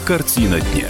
Картина дня.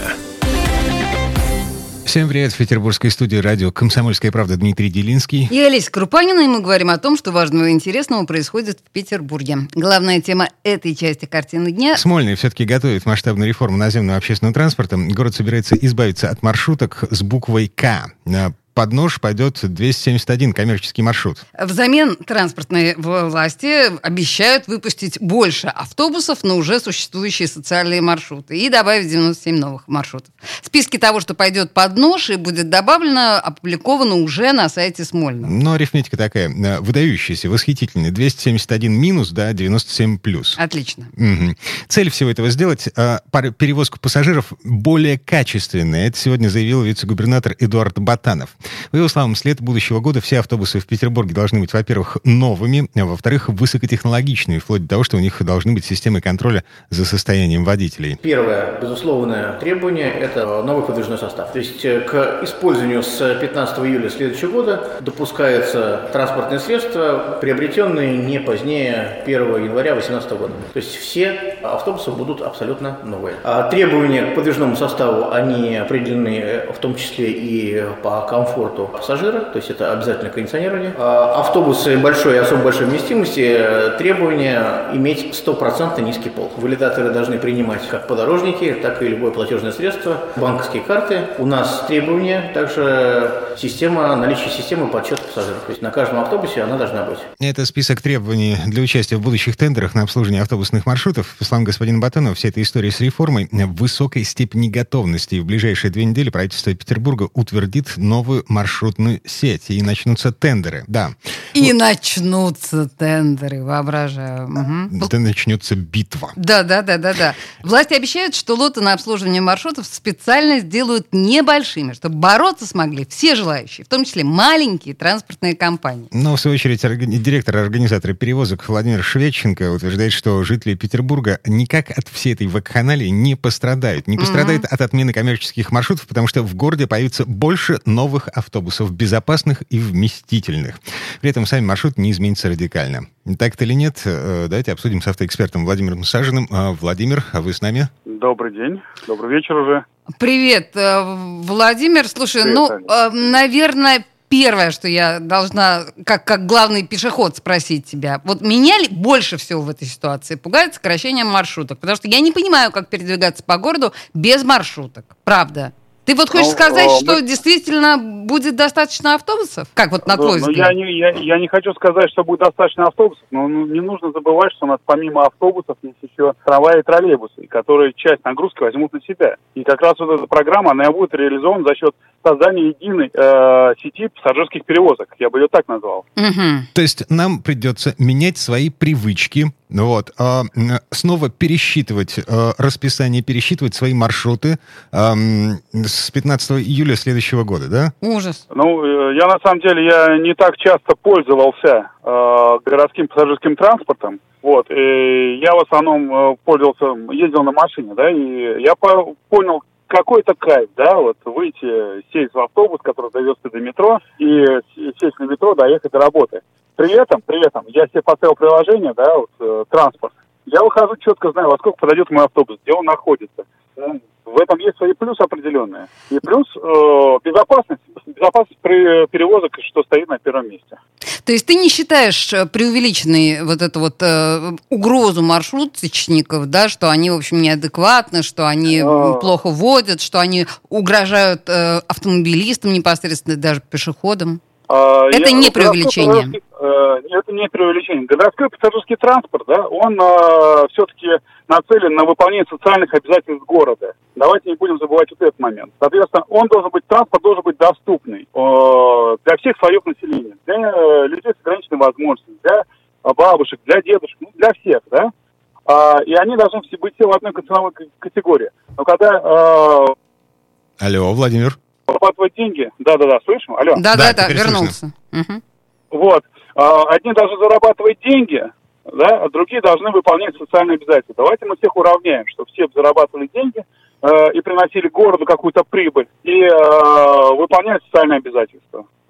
Всем привет, в петербургской студии радио «Комсомольская правда» Дмитрий Делинский. И Олеся Крупанина, и мы говорим о том, что важного и интересного происходит в Петербурге. Главная тема этой части «Картины дня». Смольный все-таки готовит масштабную реформу наземного общественного транспорта. Город собирается избавиться от маршруток с буквой «К». Под нож пойдет 271 коммерческий маршрут. Взамен транспортные власти обещают выпустить больше автобусов на уже существующие социальные маршруты и добавить 97 новых маршрутов. Списки того, что пойдет под нож и будет добавлено, опубликовано уже на сайте Смольного. Но арифметика такая, выдающаяся, восхитительная. 271 минус, да, 97 плюс. Отлично. Угу. Цель всего этого сделать перевозку пассажиров более качественной. Это сегодня заявил вице-губернатор Эдуард Батанов. По его словам, с лета будущего года все автобусы в Петербурге должны быть, во-первых, новыми, а во-вторых, высокотехнологичными, вплоть до того, что у них должны быть системы контроля за состоянием водителей. Первое, безусловное требование – это новый подвижной состав. То есть к использованию с 15 июля следующего года допускаются транспортные средства, приобретенные не позднее 1 января 2018 года. То есть все автобусы будут абсолютно новые. А требования к подвижному составу, они определены в том числе и по комфорту пассажира, то есть это обязательно кондиционирование. Автобусы большой и особо большой вместимости, требования иметь 100% низкий пол. Валидаторы должны принимать как подорожники, так и любое платежное средство, банковские карты. У нас требования также наличие системы подсчета пассажиров. То есть на каждом автобусе она должна быть. Это список требований для участия в будущих тендерах на обслуживание автобусных маршрутов. По словам господина Батанова, вся эта история с реформой в высокой степени готовности. И в ближайшие 2 недели правительство Петербурга утвердит новую маршрутную сеть, и начнутся тендеры. Да. И начнутся тендеры, воображаю. Угу. Да, начнется битва. Да. Власти обещают, что лоты на обслуживание маршрутов специально сделают небольшими, чтобы бороться смогли все желающие, в том числе маленькие транспортные компании. Но, в свою очередь, директор организатора перевозок Владимир Шведченко утверждает, что жители Петербурга никак от всей этой вакханалии не пострадают. Не пострадают от отмены коммерческих маршрутов, потому что в городе появится больше новых автобусов, безопасных и вместительных. При этом сами маршруты не изменятся радикально. Так это или нет, давайте обсудим с автоэкспертом Владимиром Сажиным. Владимир, а вы с нами? Добрый день, добрый вечер уже. Привет, Владимир. Слушай, привет, наверное, первое, что я должна, как главный пешеход, спросить тебя. Вот меня ли больше всего в этой ситуации пугает сокращение маршруток? Потому что я не понимаю, как передвигаться по городу без маршруток. Правда. Ты вот хочешь сказать, что действительно будет достаточно автобусов? Как вот на твой взгляд? Я не хочу сказать, что будет достаточно автобусов, но не нужно забывать, что у нас помимо автобусов есть еще трамваи и троллейбусы, которые часть нагрузки возьмут на себя. И как раз вот эта программа, она будет реализована за счет создания единой сети пассажирских перевозок. Я бы ее так назвал. Угу. То есть нам придется менять свои привычки, снова пересчитывать расписание, пересчитывать свои маршруты с 15 июля следующего года, да? Ужас. Я на самом деле не так часто пользовался городским пассажирским транспортом. И я в основном ездил на машине, да, и я понял, какой-то кайф, да, выйти, сесть в автобус, который довез до метро, и сесть на метро, доехать до работы. При этом я себе поставил приложение, да, транспорт. Я выхожу, четко знаю, во сколько подойдет мой автобус, где он находится. В этом есть свои плюсы определенные. И плюс безопасность при перевозок, что стоит на первом месте. То есть ты не считаешь преувеличенной эту угрозу маршруточников, да, что они, в общем, неадекватны, что они плохо водят, что они угрожают автомобилистам непосредственно, даже пешеходам? Это не преувеличение. Это не преувеличение. Городской пассажирский транспорт, да, он все-таки нацелен на выполнение социальных обязательств города. Давайте не будем забывать этот момент. Соответственно, транспорт должен быть доступный для всех слоев населения, для людей с ограниченной возможностью, для бабушек, для дедушек, для всех, да. И они должны быть все в одной ценовой категории. Но когда... Алло, Владимир. Зарабатывать деньги. Да, слышим? Алло. Да, вернулся. Угу. Одни должны зарабатывать деньги, да, а другие должны выполнять социальные обязательства. Давайте мы всех уравняем, чтобы все зарабатывали деньги и приносили городу какую-то прибыль и выполняли социальные обязательства.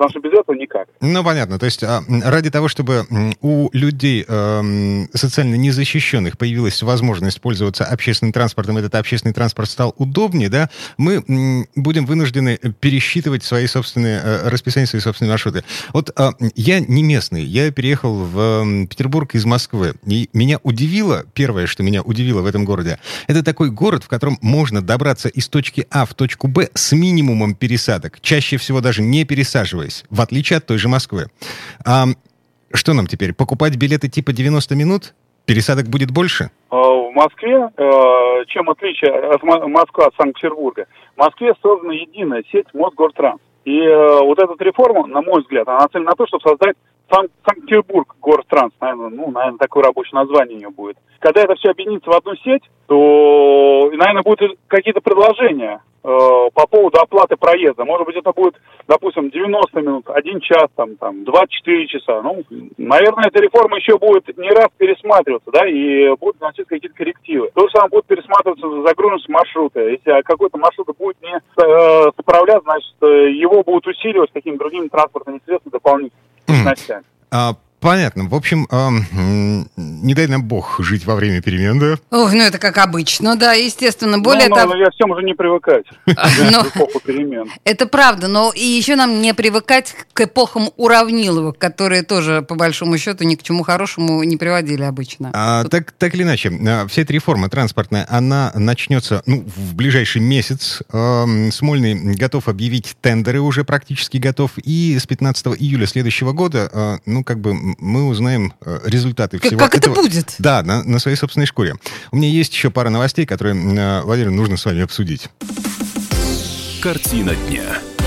Потому что без этого никак. Ну, понятно. То есть ради того, чтобы у людей социально незащищенных появилась возможность пользоваться общественным транспортом, этот общественный транспорт стал удобнее, да, мы будем вынуждены пересчитывать свои собственные расписания, свои собственные маршруты. Вот я не местный, я переехал в Петербург из Москвы, и меня удивило, первое, что меня удивило в этом городе, это такой город, в котором можно добраться из точки А в точку Б с минимумом пересадок, чаще всего даже не пересаживаясь, в отличие от той же Москвы. Что нам теперь, покупать билеты типа 90 минут? Пересадок будет больше? В Москве, чем отличие от Москвы от Санкт-Петербурга, в Москве создана единая сеть Мосгортранс. И вот эта реформа, на мой взгляд, она нацелена на то, чтобы создать Санкт-Петербург Гортранс, наверное, такое рабочее название у нее будет. Когда это все объединится в одну сеть, то, наверное, будут какие-то предложения по поводу оплаты проезда. Может быть, это будет, допустим, 90 минут, 1 час, 24 часа. Ну, наверное, эта реформа еще будет не раз пересматриваться, да, и будут вносить какие-то коррективы. То же самое будет пересматриваться загруженность маршрута. Если какой-то маршрут будет не справляться, значит, его будут усиливать какими-то другими транспортными средствами дополнительными. Понятно. В общем, не дай нам бог жить во время перемен, да? Ой, это как обычно, да, естественно. Более того... я всем уже не привыкать в эпоху перемен. Это правда, но и еще нам не привыкать к эпохам уравниловок, которые тоже, по большому счету, ни к чему хорошему не приводили обычно. Так или иначе, вся эта реформа транспортная, она начнется в ближайший месяц. Смольный готов объявить тендеры, уже практически готов. И с 15 июля следующего года, мы узнаем результаты всего как этого. Это будет? Да, на своей собственной шкуре. У меня есть еще пара новостей, которые, Владимир, нужно с вами обсудить. Картина дня.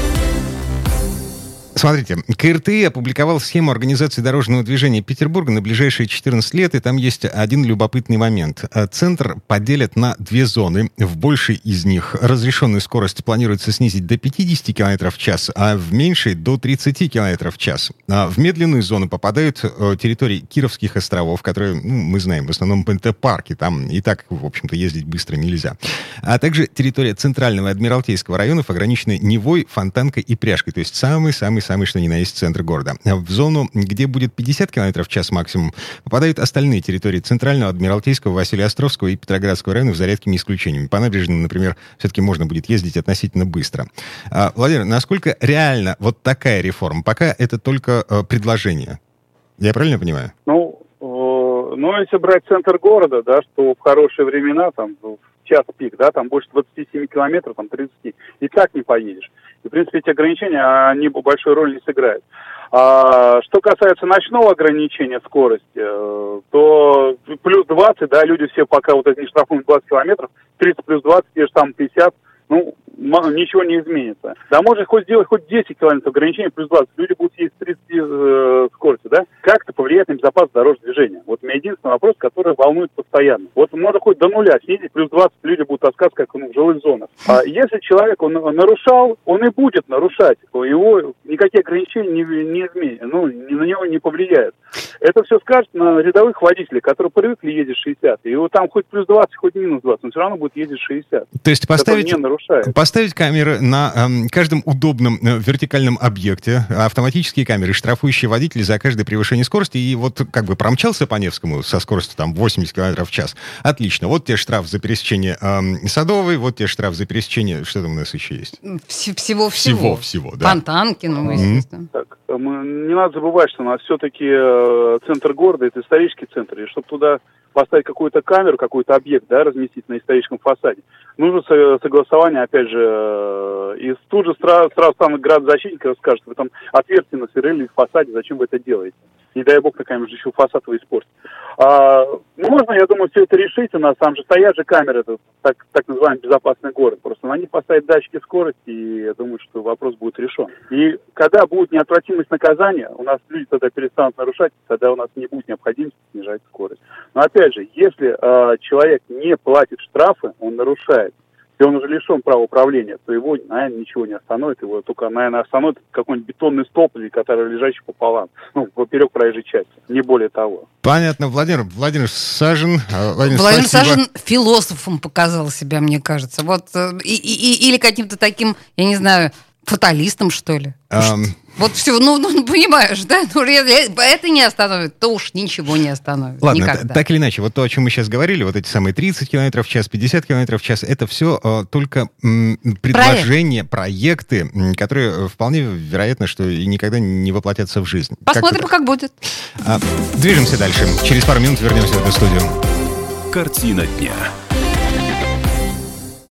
Смотрите, КРТИ опубликовал схему организации дорожного движения Петербурга на ближайшие 14 лет, и там есть один любопытный момент. Центр поделят на 2 зоны. В большей из них разрешенную скорость планируется снизить до 50 км в час, а в меньшей — до 30 км в час. В медленную зону попадают территории Кировских островов, которые, мы знаем, в основном ПНТ-парки, там и так, в общем-то, ездить быстро нельзя. А также территория Центрального Адмиралтейского районов, ограниченная Невой, Фонтанкой и Пряжкой, то есть самый что ни на есть центр города. В зону, где будет 50 км в час максимум, попадают остальные территории Центрального, Адмиралтейского, Василия-Островского и Петроградского районов за редкими исключениями. По набережным, например, все-таки можно будет ездить относительно быстро. Владимир, насколько реально вот такая реформа? Пока это только предложение. Я правильно понимаю? Если брать центр города, да, что в хорошие времена, в час пик, да, там больше 27 километров, 30, и так не поедешь. И, в принципе, эти ограничения, они большой роли не сыграют. Что касается ночного ограничения скорости, то плюс 20, да, люди все пока вот не штрафуют 20 километров, 30 плюс 20, те же там 50, ничего не изменится. Да можно хоть сделать хоть 10 километров ограничения плюс 20, люди будут ездить 30 скорости, да? Как это повлияет на безопасность дорожного движения? Вот у меня единственный вопрос, который волнует постоянно. Вот можно хоть до нуля снизить, плюс 20 люди будут таскаться, как в жилых зонах. А если человек, он нарушал, он и будет нарушать. Его никакие ограничения не изменят, на него не повлияют. Это все скажет на рядовых водителей, которые привыкли ездить 60. И вот там хоть плюс 20, хоть минус 20, он все равно будет ездить 60. То есть поставить камеры на каждом удобном вертикальном объекте, автоматические камеры, штрафующие водителей за каждое превышение скорости, и вот промчался по Невскому со скоростью 80 км в час. Отлично. Вот тебе штраф за пересечение Садовой, вот тебе штраф за пересечение... Что там у нас еще есть? Всего, да. Фонтанки, естественно. Так, не надо забывать, что у нас все-таки центр города — это исторический центр, и чтобы туда поставить какую-то камеру, какой-то объект, да, разместить на историческом фасаде, нужно согласование, опять же, и тут же сразу там градозащитник скажет, вы там отверстие насверлили в фасаде, зачем вы это делаете? Не дай бог, наконец же, еще фасад вы испортите. Можно, я думаю, все это решить. У нас там же стоят же камеры, это так называемый безопасный город. Просто на них поставить датчики скорости, и я думаю, что вопрос будет решен. И когда будет неотвратимость наказания, у нас люди тогда перестанут нарушать, тогда у нас не будет необходимости снижать скорость. Но опять же, если человек не платит штрафы, он нарушает. Если он уже лишен права управления, то его, наверное, ничего не остановит. Его только, наверное, остановит какой-нибудь бетонный столб, который лежащий пополам, поперек проезжей части. Не более того. Понятно. Владимир Сажин. Владимир Сажин философом показал себя, мне кажется. Вот, или каким-то таким, я не знаю, фаталистом, что ли? Вот все, понимаешь, да? Если это не остановит, то уж ничего не остановит. Ладно, никогда. Так или иначе, вот то, о чем мы сейчас говорили, вот эти самые 30 км в час, 50 км в час, это все только предложения, проекты, которые вполне вероятно, что и никогда не воплотятся в жизнь. Посмотрим, как будет. Движемся дальше. Через пару минут вернемся в эту студию. Картина дня.